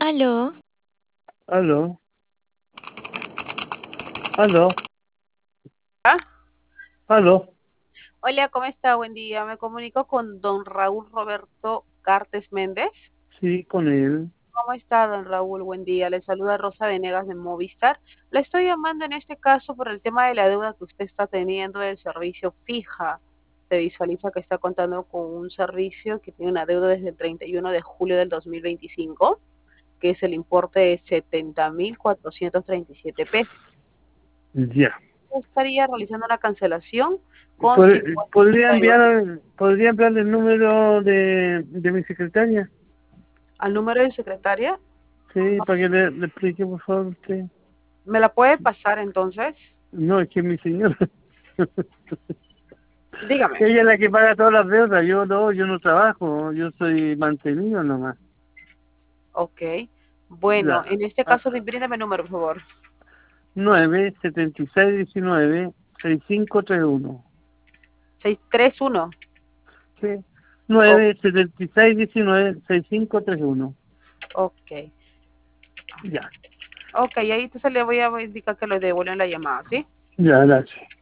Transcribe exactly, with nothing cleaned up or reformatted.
Aló, Aló, aló, ¿Ah? aló. Hola, ¿cómo está? Buen día. Me comunico con don Raúl Roberto Cartes Méndez. Sí, con él. ¿Cómo está, don Raúl? Buen día. Le saluda Rosa Venegas de Movistar. Le estoy llamando en este caso por el tema de la deuda que usted está teniendo del servicio fija. Se visualiza que está contando con un servicio que tiene una deuda desde el treinta y uno de julio del dos mil veinticinco, que es el importe de setenta mil cuatrocientos treinta y siete pesos. Ya. Estaría realizando una cancelación con ¿Pod- cincuenta ¿Podría euros. enviar, podría enviar el número de, de mi secretaria? Al número de secretaria. Sí, para que le, le explique, por favor, usted. ¿Me la puede pasar entonces? No, es que mi señora. Dígame. Ella es la que paga todas las deudas. Yo no, yo no trabajo. Yo soy mantenido nomás. Ok. Bueno, Ya. en este Ah, caso, bríndame el número, por favor. nueve setenta y seis diecinueve sesenta y cinco treinta y uno. seiscientos treinta y uno. Sí. O- nueve setenta y seis diecinueve sesenta y cinco treinta y uno. ok. Ya. Ok, ahí entonces le voy a indicar que le devuelven la llamada, ¿sí? Ya, gracias.